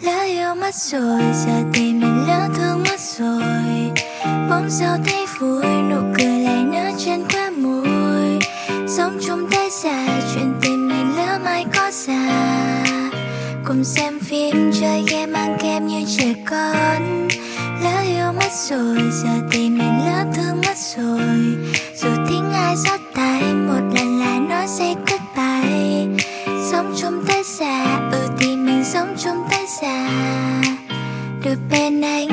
Lỡ yêu mất rồi, giờ thì mình lỡ thương mất rồi. Bỗng sao thấy vui, nụ cười lại nở trên khóe môi. Sống chung tới già, chuyện tình mình lỡ mai có già. Cùng xem phim, chơi game, ăn kem như trẻ con. Lỡ yêu mất rồi, giờ thì mình lỡ thương mất rồi. Dù tiếng ai rót tai, một lần lại nói say goodbye. Sống chung tới già, thì mình sống chung tới già. Được bên anh